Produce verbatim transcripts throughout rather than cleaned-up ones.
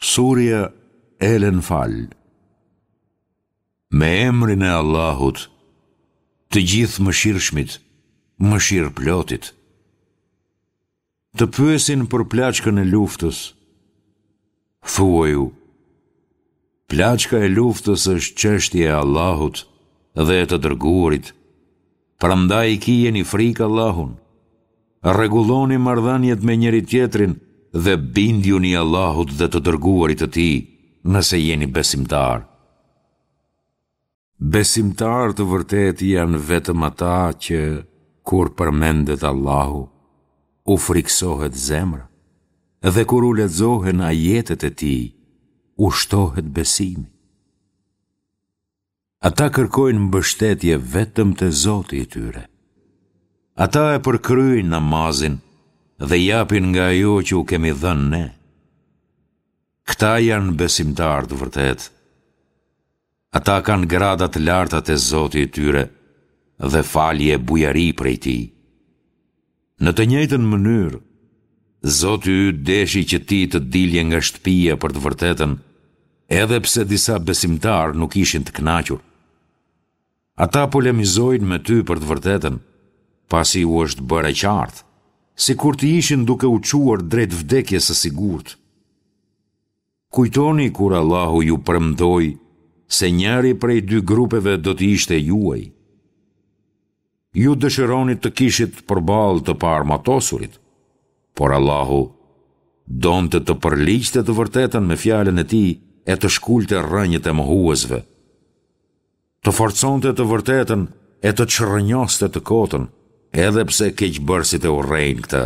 Surja El-Enfal. Me emrin e Allahut, të gjithë mëshirshmit, mëshirë plotit. Të pyesin për plaçkën e luftës. Thuaju, plaçka e luftës është çështje e Allahut dhe e të dërguarit, prandaj kijeni frikë Allahun. Rregulloni marrëdhëniet me njëri tjetrin dhe bindjuni Allahut dhe të dërguarit të tij, nëse jeni besimtar. Besimtar të vërtet janë vetëm ata që, kur përmendet Allahu, u friksohet zemra, dhe kur u lexohen ajetet e tij, u shtohet besimi. Ata kërkojnë mbështetje vetëm te Zoti i tyre. Ata e përkryjnë namazin dhe japin nga ajo që u kemi dhënë ne. Këta janë besimtarë të vërtet. Ata kanë grada të larta te Zoti i tyre dhe falje bujari prej tij. Në të njëjtën mënyrë, Zoti yt deshi që ti të dilje nga shtëpia për të vërtetën, edhe pse disa besimtarë nuk ishin të kënaqur. Ata polemizojnë me ty për të vërtetën, pasi u është bërë e qartë, si kur të ishin duke u quar drejt vdekjes së sigurt. Kujtoni kur Allahu ju premtoi se njëri prej dy grupeve do të ishte juaj. Ju dëshironit të kishit përballë të paarmatosurit, por Allahu donte të përligjte të vërtetën me fjalën e tij e të shkulte rrënjët e mohuesve. Të forconte të vërtetën e të çrrënjoste të kotën, edhe pse keqbërësit e urrejnë këtë.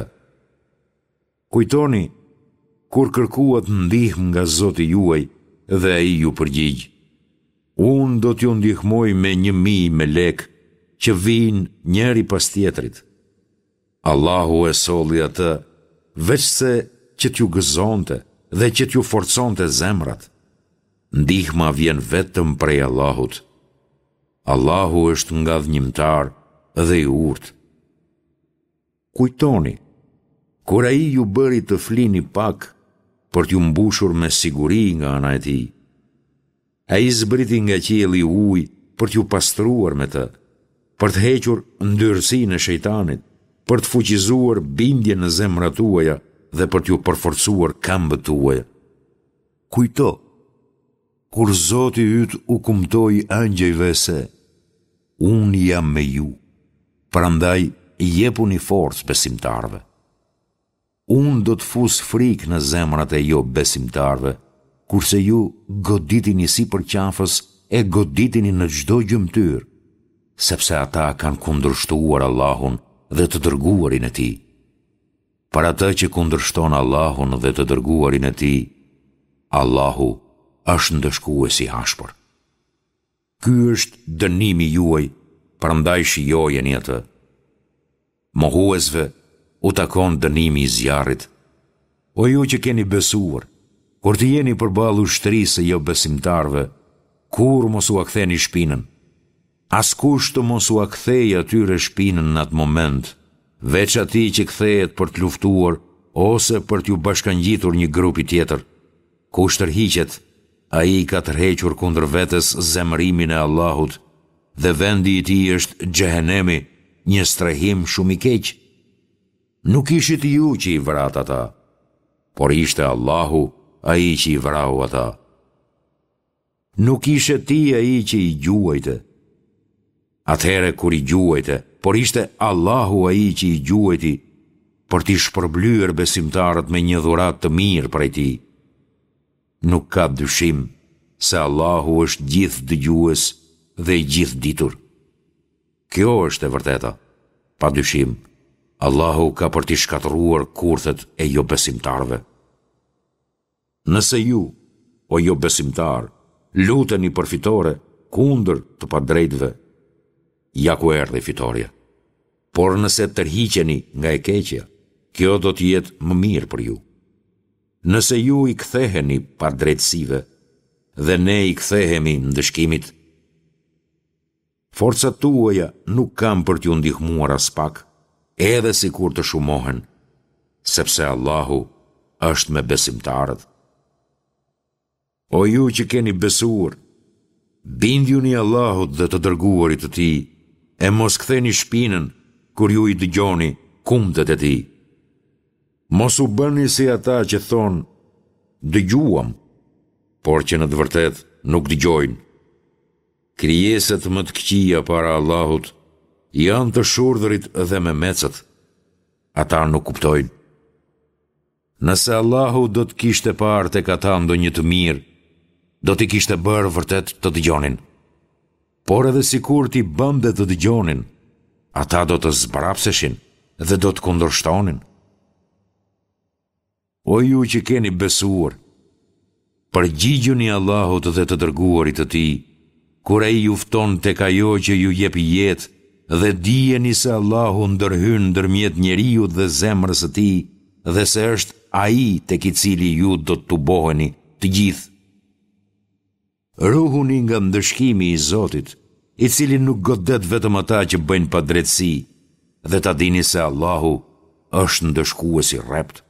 Kujtoni kur kërkuat ndihmë nga Zoti juaj dhe ai ju përgjigj: Unë do t'ju ndihmoj me një mijë me lekë që vinë njëri pas tjetrit. Allahu e solli atë, veç se që t'ju gëzonte dhe që t'ju forconte zemrat. Ndihma vjen vetëm prej Allahut. Allahu është ngadhnjimtar dhe i urtë. Kujtoni, kur ai ju bëri të flini pak për t'ju mbushur me siguri nga ana e tij. Ai zbriti nga qielli ujë për t'ju pastruar me të, për të hequr ndyrësinë e shejtanit, për të fuqizuar bindjen në zemrat tuaja dhe për t'ju përforcuar këmbët tuaja. Kujto, kur Zoti yt u kumtoi angjëjve se unë jam me ju, prandaj jepuni forcë besimtarve. Unë do të fus frikë në zemrat e jo besimtarve, kurse ju goditini si për qafës e goditini në çdo gjymtyr, sepse ata kanë kundërshtuar Allahun dhe të dërguarin e tij. Për atë që kundërshton Allahun dhe të dërguarin e tij, Allahu është ndëshkues i ashpër. Ky është dënimi juaj, prandaj shijojeni atë. Mohuesve u takon dënimi i zjarrit. O ju që keni besuar, kur të jeni përballë ushtrisë jo besimtarve, kur mos u aktheni shpinën. Askush të mos u akthejë atyre shpinën në atë moment, veç atij që kthehet për të luftuar ose për t'ju bashkangjitur një grupi tjetër. Kush tërhiqet, ai ka tërhequr kundër vetes zemërimin e Allahut, dhe vendi i tij është xhehenemi, një strehim shumë i keq. Nuk ishit ju që i vrat ata, por ishte Allahu ai që i vrau ata. Nuk ishe ti ai që i gjuajte. Atëhere kur i gjuajte, por ishte Allahu ai që i gjuajti, për t'i shpërblyer besimtarët me një dhuratë të mirë prej tij. Nuk ka dyshim se Allahu është gjithë dëgjues dhe i gjithë ditur. Kjo është e vërteta. Pa dyshim, Allahu ka për t'i shkatëruar kurthet e jo besimtarve. Nëse ju, o jo besimtar, luteni për fitore kundër të padrejtëve, ja ku erdhi fitoria. Por nëse tërhiqeni nga e keqja, kjo do të jetë më mirë për ju. Nëse ju i ktheheni pa drejtësive dhe ne i kthehemi ndëshkimit, forcat tuaja nuk kam për t'ju ndihmuar as pak, edhe si kur të shumohen, sepse Allahu është me besimtarët. O ju që keni besuar, bindjuni Allahut dhe të dërguarit të tij, e mos ktheni shpinën kur ju i dëgjoni kumtet e tij. Mos u bëni si ata që thonë, dëgjuam, por që në të vërtet nuk dëgjojnë. Krijesat më të këqija para Allahut janë të shurdhërit dhe me mecët. Ata nuk kuptojnë. Nëse Allahu do të kishte parë tek ata ndonjë të mirë, do t'i kishte bërë vërtet të dëgjonin. Por edhe sikur t'i bënte të dëgjonin, ata do të zbrapseshin dhe do të kundërshtonin. O ju që keni besuar, përgjigjuni Allahut dhe të dërguarit të tij, kur ai ju fton tek ajo që ju jep jetë, dhe dijeni se Allahu ndërhyn ndërmjet njeriut dhe zemrës së tij, dhe se është ai tek i cili ju do të tuboheni të gjithë. Ruhuni nga ndëshkimi i Zotit, i cili nuk godet vetëm ata që bëjnë padrejtësi, dhe ta dini se Allahu është ndëshkues i rrept.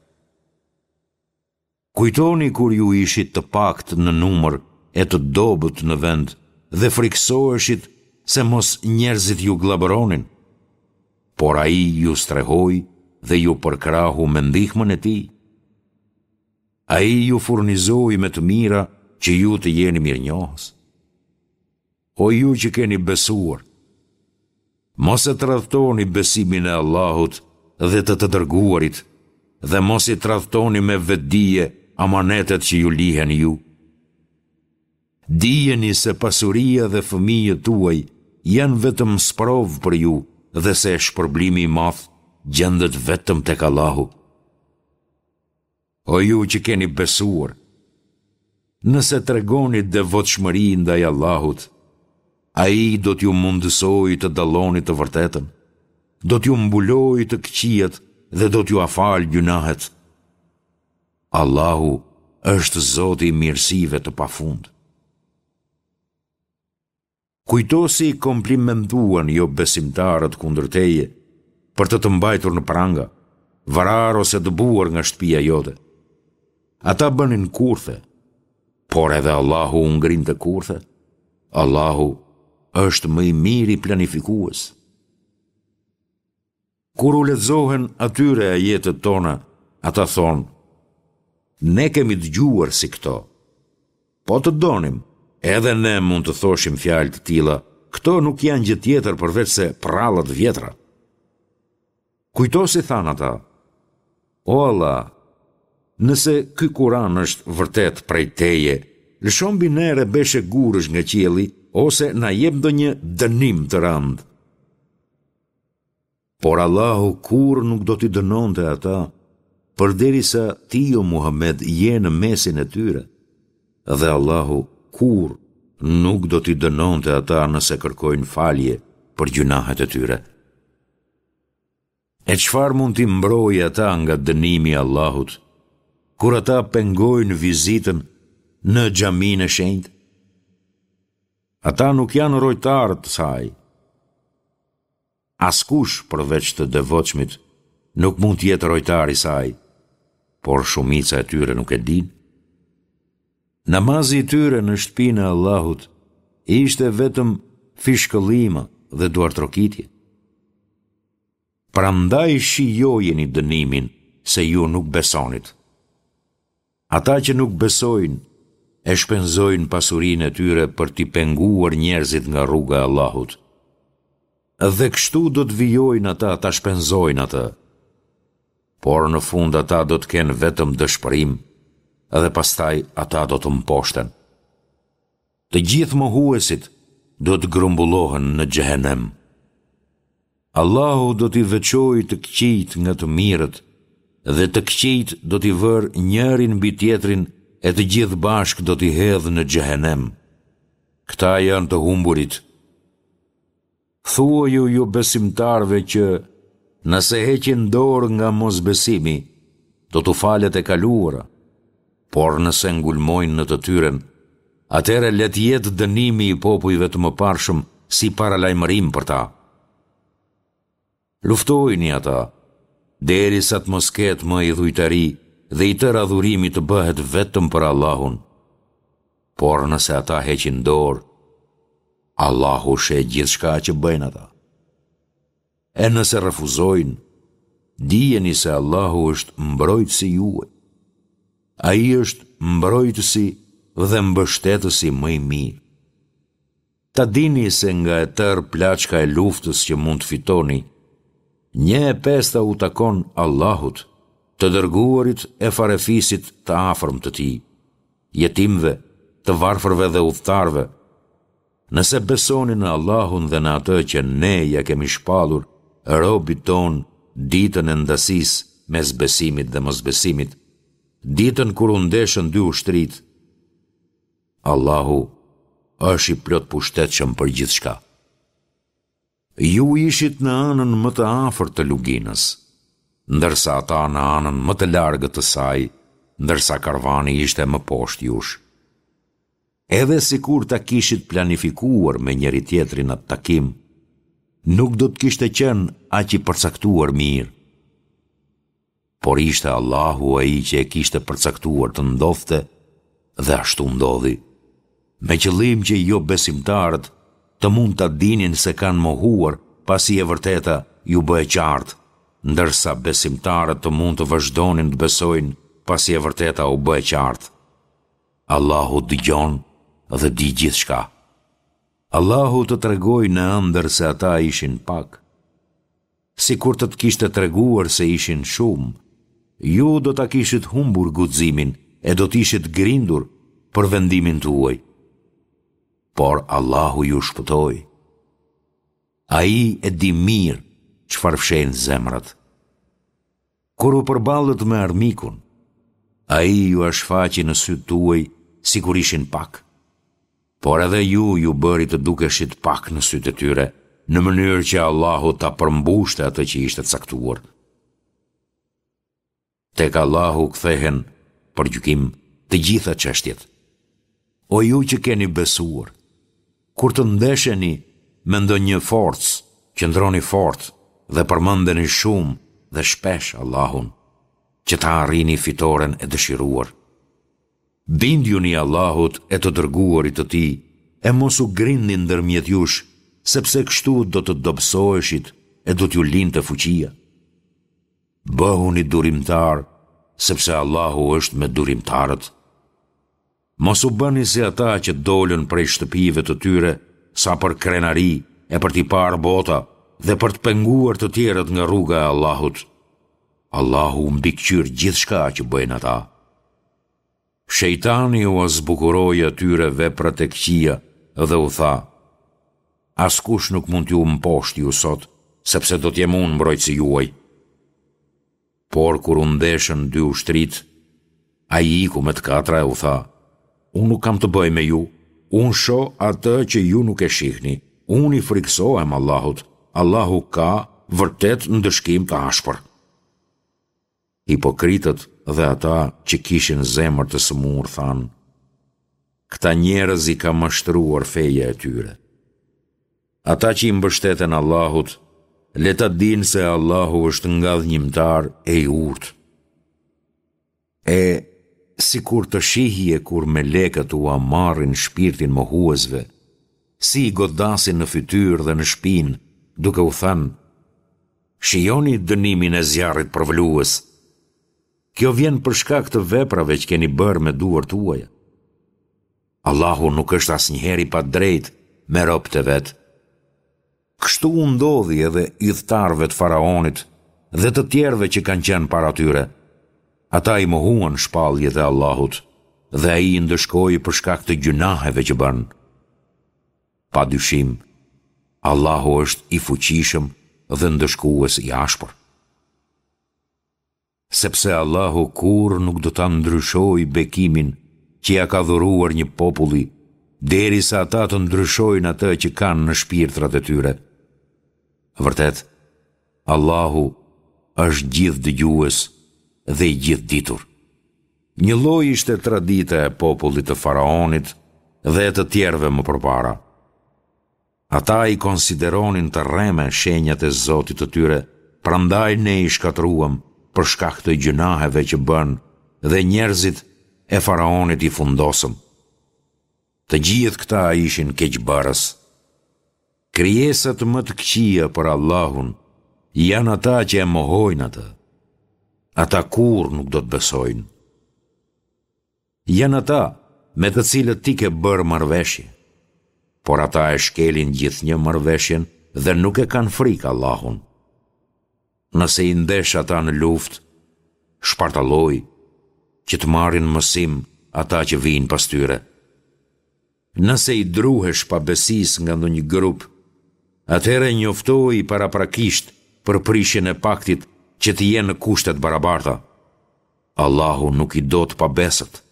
Kujtoni kur ju ishit të pakt në numër e të dobët në vend, dhe friksoheshit se mos njerëzit ju glabëronin, por ai ju strehoi dhe ju përkrahu me ndihmën e tij. Ai ju furnizoi me të mira që ju të jeni mirënjohës. O ju që keni besuar, mos e tradhtoni besimin e Allahut dhe të të dërguarit, dhe mos i tradhtoni me vetdije amanetet që ju lihen ju. Dijeni se pasuria dhe fëmijët tuaj janë vetëm sprov për ju, dhe se shpërblimi i madh gjendet vetëm tek Allahu. O ju që keni besuar, nëse tregoni devotshmëri ndaj Allahut, ai do t'ju mundësojë të dalloni të vërtetën, do t'ju mbulojë të këqijat dhe do t'ju afal gjunahet. Allahu është Zoti i mirësive të pafund. Kujto si komplimentuan jo besimtarët kundër teje për të të mbajtur në pranga, varar ose dëbuar nga shtëpia jote. Ata bënin kurthe, por edhe Allahu u ngrinte kurthe. Allahu është më i miri planifikues. Kur u lexohen atyre ajetet tona, ata thonë, ne kemi dëgjuar si këto. Po të donim, edhe ne mund të thoshim fjalë të tilla, këto nuk janë gjë tjetër përveç se prallat vjetra. Kujto si than ata, o Allah, nëse ky Kur'an është vërtet prej teje, lëshon mbi ne rebeshe gurësh nga qielli, ose na jep ndonjë dënim të rëndë. Por Allahu kur nuk do t'i dënonte ata, përderisa ti o Muhammed je në mesin e tyre, dhe Allahu kur nuk do t'i dënonte ata nëse kërkojnë falje për gjunahet e tyre. E çfarë mund t'i mbrojë ata nga dënimi i Allahut, kur ata pengojnë vizitën në xhaminë e shenjtë? Ata nuk janë rojtarë të saj. Askush përveç të devotshmit nuk mund të jetë rojtar i saj, por shumica e tyre nuk e din. Namazi i tyre në shtëpinë e Allahut ishte vetëm fishkëllima dhe duartrokitje. Prandaj shijojeni dënimin se ju nuk besonit. Ata që nuk besojnë e shpenzojnë pasurinë e tyre për t'i penguar njerëzit nga rruga e Allahut. Dhe kështu do të vijojnë ata ta shpenzojnë atë. Por në fund ata do të kenë vetëm dëshpërim, dhe pastaj ata do të mposhten. Të gjithë mohuesit do të grumbullohen në xhehenem. Allahu do t'i veçojë të këqijt nga të mirët, dhe të këqijt do t'i vërë njërin mbi tjetrin, e të gjithë bashk do t'i hedhë në xhehenem. Këta janë të humburit. Thua ju ju besimtarve që nëse heqin dorë nga mosbesimi, do t'u falet e kaluara, por nëse ngulmojnë në të tyren, atëre let jetë dënimi i popujve të mëparshëm si paralajmërim për ta. Luftojni ata, derisa të mos ketë më idhujtari dhe i tërë adhurimi të bëhet vetëm për Allahun. Por nëse ata heqin dorë, Allahu sheh gjithçka që bëjnë ata. E nëse refuzojnë, dijeni se Allahu është mbrojtësi juaj. Ai është mbrojtësi dhe mbështetësi më i mirë. Ta dini se nga e tërë plaçka e luftës që mund të fitoni, një e pesta u takon Allahut, të dërguarit e farefisit të afërm të tij, jetimve, të varfërve dhe udhëtarve. Nëse besoni në Allahun dhe në atë që ne ja kemi shpallur robit ton ditën e ndasisë mes besimit dhe mosbesimit, ditën kur u ndeshën dy ushtrit, Allahu është i plot pushtetshëm për gjithçka. Ju ishit në anën më të afërt të luginës, ndërsa ata në anën më të largët të saj, ndërsa karvani ishte më poshtë jush. Edhe si kur ta kishit planifikuar me njëri tjetrin atë takim, nuk do të kishte qenë aq i përcaktuar mirë. Por ishte Allahu ai që e kishte përcaktuar të ndodhte dhe ashtu ndodhi, me qëllim që jo besimtarët të mund ta dinin se kanë mohuar pasi e vërteta ju bë e qartë, ndërsa besimtarët të mund të vazhdonin të besojnë pasi e vërteta u bë e qartë. Allahu dëgjon dhe di gjithçka. Allahu të tregoj në ëndër se ata ishin pak. Si kur të të kishte treguar se ishin shumë, ju do ta kishit humbur guximin e do t'ishit grindur për vendimin tuaj. Por Allahu ju shpëtoi. Ai e di mirë çfarë fshehin zemrat. Kur u përballët me armikun, ai ju shfaqi në sytë tuaj sikur ishin pak. Por edhe ju ju bëri të dukeshit pak në sytë e tyre, në mënyrë që Allahu ta përmbushte atë që ishte caktuar. Tek Allahu kthehen për gjykim të gjitha çështjet. O ju që keni besuar, kur të ndesheni me ndonjë forcë, qëndroni fort dhe përmendeni shumë dhe shpesh Allahun, që ta arrini fitoren e dëshiruar. Bindjuni Allahut e të dërguarit të tij, e mos u grindni ndërmjet jush, sepse kështu do të dobësoheshit e do t'ju lindte fuqia. Bëhuni durimtar, sepse Allahu është me durimtarët. Mos u bëni si ata që dolën prej shtëpive të tyre sa për krenari e për t'i parë bota dhe për të penguar të tjerët nga rruga e Allahut. Allahu mbikëqyr gjithçka që bëjnë ata. Shejtani u zbukuroi atyre veprat e këqija dhe u tha: askush nuk mund t'ju mposhtë ju sot, sepse do t'jem unë mbrojtësi juaj. Por kur u ndeshën dy ushtrit, ai iku me të katra e u tha: unë nuk kam të bëj me ju, unë shoh atë që ju nuk e shihni, unë i friksohem Allahut, Allahu ka vërtet ndëshkim të ashpër. Hipokritët dhe ata që kishin zemër të sëmur thanë: këta njerëz i ka mashtruar feja e tyre. Ata që i mbështeten Allahut, le ta dinë se Allahu është ngadhnjimtar e i urtë. E si kur të shihje kur me lekët u amarrin shpirtin mohuesve, si i godasin në fytyrë dhe në shpinë, duke u thënë: shijoni dënimin e zjarrit përvlues. Kjo vjen për shkak të veprave që keni bërë me duart tuaja. Allahu nuk është asnjëherë i padrejtë me robët e vet. Kështu u ndodhi edhe idhtarëve të faraonit dhe të tjerëve që kanë qenë para tyre. Ata i mohuan shpalljet e Allahut dhe ai i ndëshkoi për shkak të gjunaheve që bën. Pa dyshim, Allahu është i fuqishëm dhe ndëshkues i ashpër. Sepse Allahu kur nuk do ta ndryshojë bekimin që ja ka dhuruar një populli, derisa ata të ndryshojnë atë që kanë në shpirtrat e tyre. Vërtet, Allahu është gjithë dëgjues dhe i gjithë ditur. Një lloj ishte tradita e popullit të faraonit dhe të tjerëve më përpara. Ata i konsideronin të rreme shenjat e Zotit të tyre, prandaj ne i shkatruam për shkak të gjunaheve që bën dhe njerëzit e faraonit i fundosëm. Të gjithë këta ishin keqbarës. Krijesat më të këqija për Allahun janë ata që e mohojnë atë. Ata kur nuk do të besojnë. Janë ata me të cilët ti ke bërë marrëveshje, por ata e shkelin gjithnjë marrëveshjen dhe nuk e kanë frikë Allahun. Nëse i ndesh ata në luftë, shpartalloj që të marrin mësim ata që vinë pas tyre. Nëse i druhesh pa besis nga ndonjë grup, atëherë njoftoi paraprakisht për prishjen e paktit që të jenë në kushtet barabarta. Allahu nuk i do të pabesët.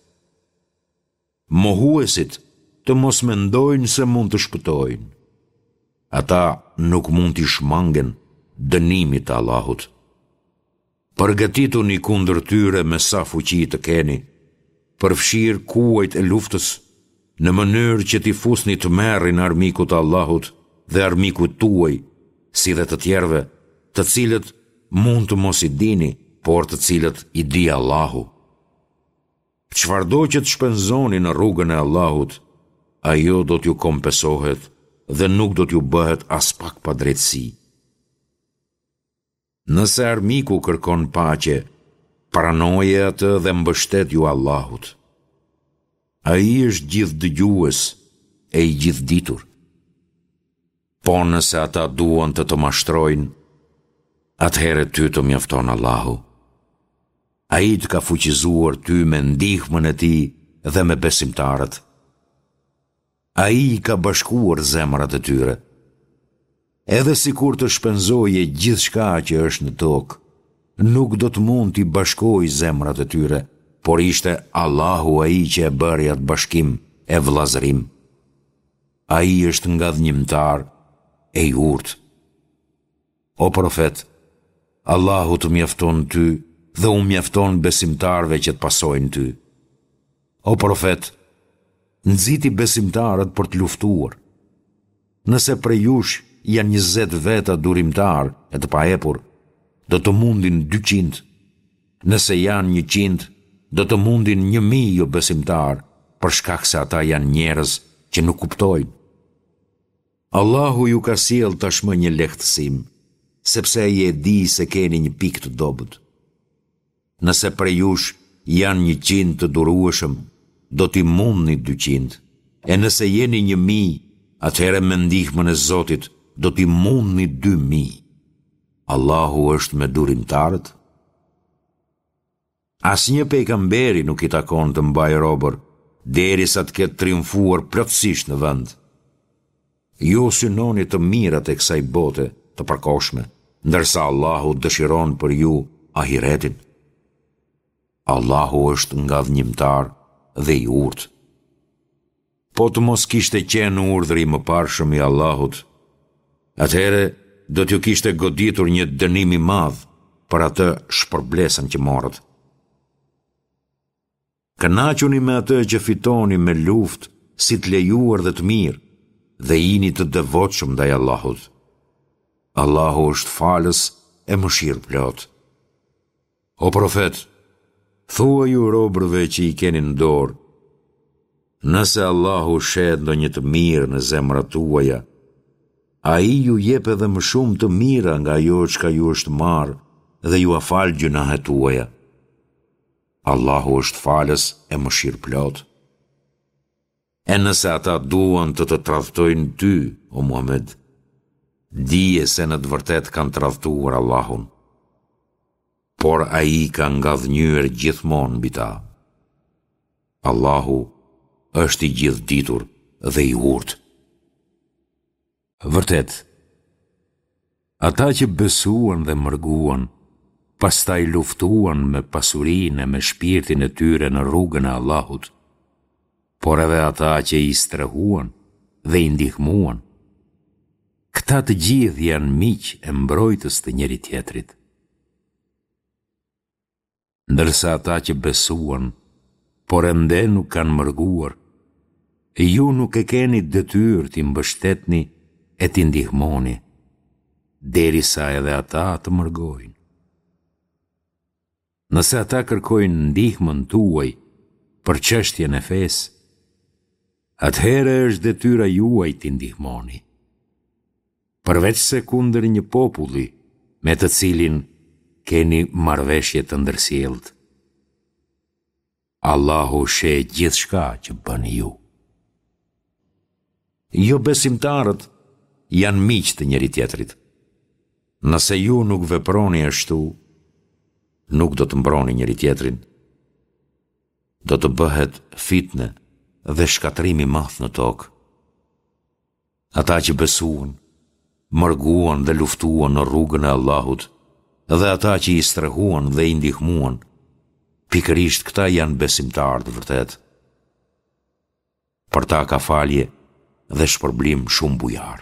Mohuesit të mos mendojnë se mund të shpëtojnë. Ata nuk mund t'i shmangen dënimit të Allahut. Përgatituni kundër tyre me sa fuqi të keni, përfshir kuajt e luftës, në mënyrë që t'i fusni të merrin armikut Allahut dhe armikut tuaj, si dhe të tjerve, të cilët mund të mos i dini, por të cilët i di Allahu. Çfarëdo që të shpenzoni në rrugën e Allahut, ajo do t'ju kompensohet dhe nuk do t'ju bëhet as pak pa drejtësi. Nëse armiku kërkon paqe, pranoje atë dhe mbështet ju Allahut. Ai është gjithë dëgjues e i gjithë ditur. Po nëse ata duan të të mashtrojnë, atëherë ty të mjafton Allahu. Ai të ka fuqizuar ty me ndihmën e tij dhe me besimtarët. Ai i ka bashkuar zemrat e tyre. Edhe sikur të shpenzoje gjithçka që është në tokë, nuk do të mund t'i bashkojë zemrat e tyre, por ishte Allahu ai që e bëri atë bashkim e vëllazërim. Ai është ngadhnjimtar e i urtë. O profet, Allahu të mjafton ty dhe u mjafton besimtarve që të pasojnë ty. O profet, nxiti besimtarët për të luftuar. Nëse prej jush janë njëzet veta durimtar e të paepur, do të mundin dyqind. Nëse janë njëqind, do të mundin një mi jo besimtar, për shkak se ata janë njerëz që nuk kuptojnë. Allahu ju ka sjell tashmë një lehtësim, sepse ai e di se keni një pikë të dobët. Nëse prej jush janë njëqind të durueshëm, do t'i mundni dyqind, e nëse jeni një mi, atëherë me ndihmën e Zotit do t'i mundni dy mi. Allahu është me durimtarët. Asnjë pejgamberi nuk i takon të mbajë robër, derisa të ketë triumfuar plotësisht në vend. Ju synoni të mirat e kësaj bote të përkohshme, ndërsa Allahu dëshiron për ju ahiretin. Allahu është ngadhnjimtar dhe i urtë. Po të mos kishte qenë urdhri i mëparshëm i Allahut, atëherë do t'ju kishte goditur një dënim i madh për atë shpërblesën që morët. Kënaquni me atë që fitoni me luftë si të lejuar dhe të mirë, dhe jini të devotshëm ndaj Allahut. Allahu është falës e mëshirë plot. O profet, thua ju robërve që i keni në dorë, nëse Allahu shet ndonjë të mirë në zemrat tuaja, ai ju jep edhe më shumë të mira nga ajo çka ju është marrë dhe ju afal gjunahet tuaja. Allahu është falës e mëshirë plot. E nëse ata duan të të tradhtojnë ty, o Muhammed, dije se në të vërtet kanë tradhtuar Allahun, por ai ka ngadhnyer gjithmonë mbi ta. Allahu është i gjithditur dhe i urtë. Vërtet, ata që besuan dhe mërguan, pastaj luftuan me pasurinë e me shpirtin e tyre në rrugën e Allahut, por edhe ata që i strehuan dhe i ndihmuan, këta të gjithë janë miq e mbrojtës të njëri tjetrit. Ndërsa ata që besuan, por ende nuk kanë mërguar, ju nuk e keni detyrë t'i mbështetni e t'i ndihmoni, derisa edhe ata të mërgojnë. Nëse ata kërkojnë ndihmën tuaj për çështjen e fesë, atëherë është detyra juaj t'i ndihmoni. Përveç se kundër një populli me të cilin keni marrëveshje të ndërsjellët. Allahu sheh gjithçka që bëni ju. Jo besimtarët janë miq të njëri tjetrit. Nëse ju nuk veproni ashtu, nuk do të mbroni njëri tjetrin. Do të bëhet fitne dhe shkatrimi madh në tokë. Ata që besuan, mërguan dhe luftuan në rrugën e Allahut, dhe ata që i strehuan dhe i ndihmuan, pikërisht këta janë besimtarë të vërtet. Për ta ka falje dhe shpërblim shumë bujar.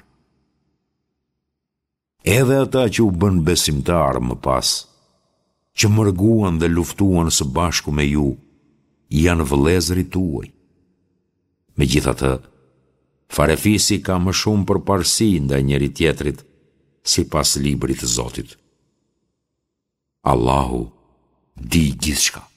Edhe ata që u bën besimtarë më pas, që mërguan dhe luftuan së bashku me ju, janë vëllezërit tuaj. Megjithatë, farefisi ka më shumë përparësi ndaj njëri tjetrit, sipas librit të Zotit. Allahu di gjithçka.